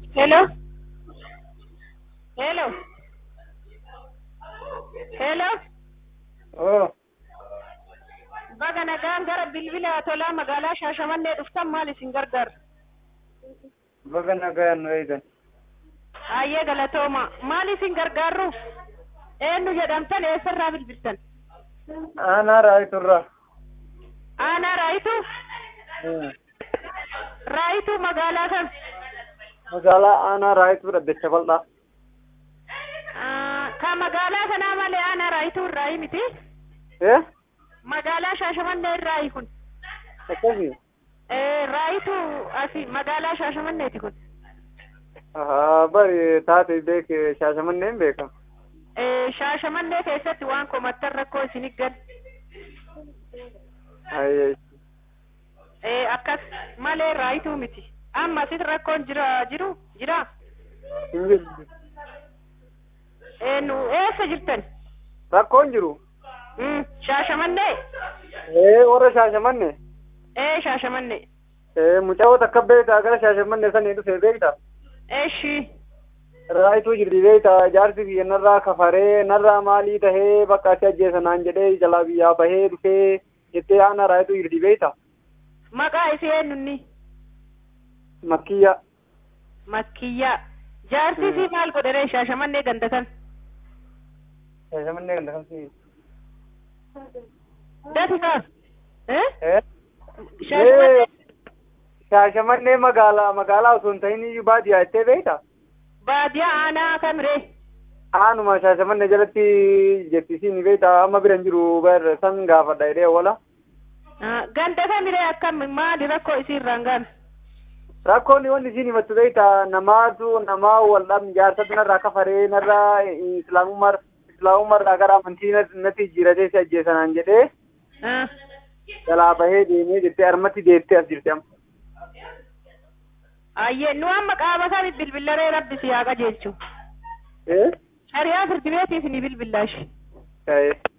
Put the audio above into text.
Hello? Hello? Hello? Oh, Baga nagaan gara bilbila tolaa magaalaa Shaashamannee dhuftan maal isin gargaara? baga nagaan eegan. Ayyee galatooma. Maal isin gargaarru? Eenyu jedhamtan eessarraa bilbiltan? Aanaa Raayiturraa. Aanaa Raayituu? Raayituu magaalaa kam? Magaalaa Aanaa Raayituudha Dacha Bal'aa. Ka magaalaa kanaa malee Aanaa Raayituu irraa miti? Magaalaa Shaashamannee irraa kun? Akkasii? Raayituu asi magaalaa Shaashamanneeti kun? Bari taate beeke Shaashamanneen beeka. Shaashamannee keessatti waan komattan rakkoo isinii gal. Ayyee. Akkas malee Raayituu miti. Amma asit rakkoon jira? Hin jirtu. Nu eessa jirtan? Rakkoon jiru? Shaashamannee? Warra Shaashamannee? Shaashamannee. Mucaa takka beektaa gara Shaashamannee sanii dhufee beektaa? Eeshi. Raayituu jirti beektaa jaarsi biyya narraa kafaree narraa maalii tahee bakka ati ajjeesa naan jedhee jalaa biyyaa bahee dhufee jettee Aanaa Raayituu jirti beektaa? Maqaa isii eenyunni? Makkiyyaa. Makkiyyaa. Jaarsi isii maal godhee Shaashamannee gandatan? Shaashamannee ganda kamsi? Datikaa? Shaashamannee magaalaa osoo hin ta'in iyyuu baadiyyaa jettee beektaa? Baadiyyaa aanaa kamree? Aanuma Shaashamannee jalatti jetti isiin beektaa amma bira hin jiru bar san gaafadha jedhee wala. Ganda kamiree akkam maali rakkoo isiirraan gaan? Rakkoon wanti isiin himattu beektaa namaa wal dhabn jaarsatu narraa kafaree narraa islaamummaarraa gara amantii natti jijjiiratee si ajjeesanaan jedhee jalaa bahee deemee jettee armatti deettee as jirti amma. Ayyee nu amma qaama isaa bilbilaree rabbi si haa qajeelchu. Shari'aa firdi beetiif ni bilbillaashi.